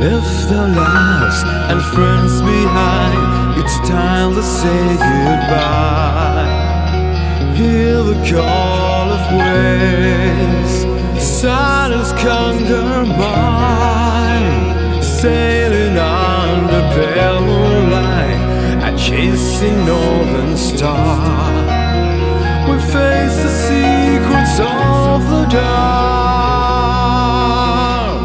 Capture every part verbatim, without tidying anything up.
left our lives and friends behind. It's time to say goodbye. Hear the call of waves, silence conquer mine. Sailing under pale moonlight and chasing northern star. We face the secrets of the dark,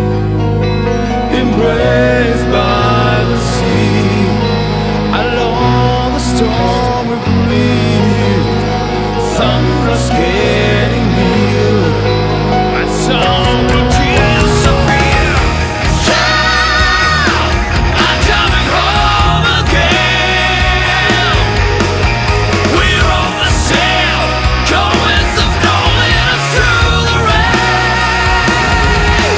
embraced by the sea. Along the storm we breathe, thunder's getting near. My soul will disappear. Shout, I'm coming home again. We're on the sail, going of knowing us through the rain.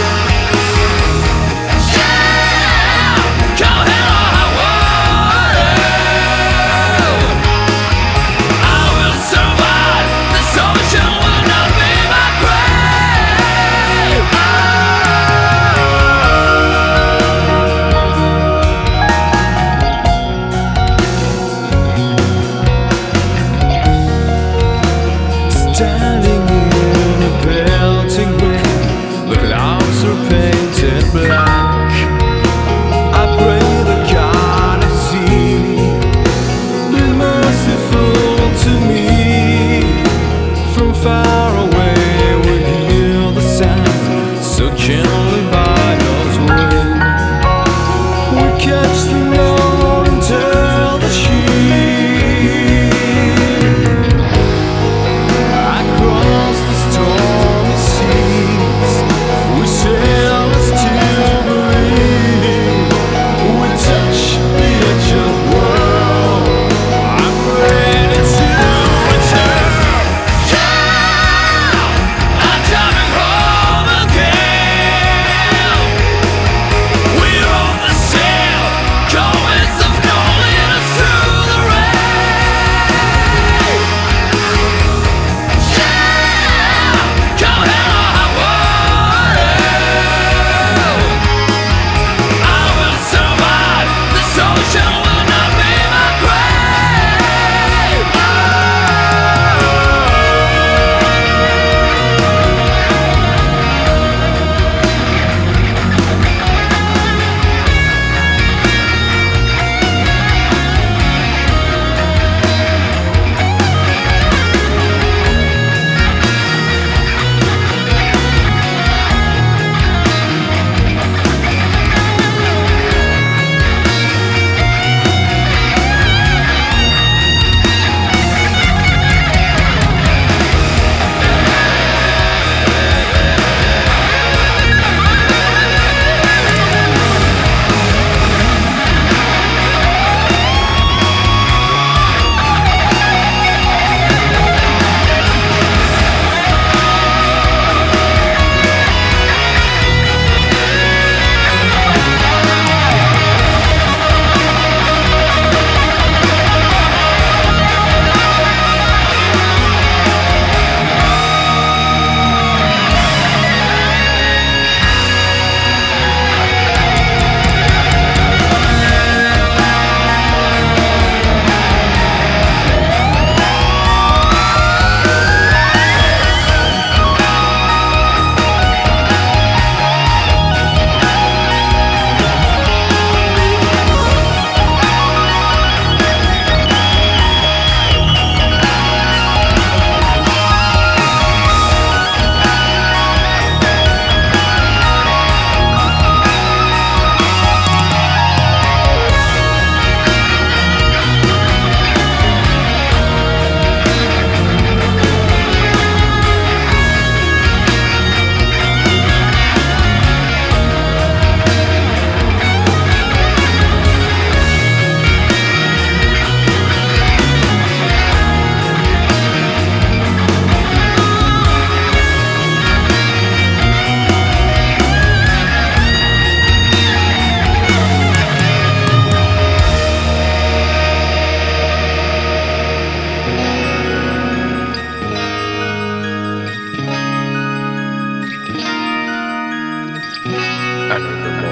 Shout, come hell or high water, I will survive. This ocean will not be my grave. Standing in a pelting rain, the clouds are painted black. I pray the God of sea be merciful to me. From far away we hear the sound so gently by us wind. We catch the note and tell the sheep. Across the stormy seas we sail as to believe. We touch the edge of the world. I'm ready to return. Shout, I'm coming home again. We're on the sail, going of knowing us through the rain. Shout, come hell or high water, I will survive. This ocean will not be my grave. I don't know.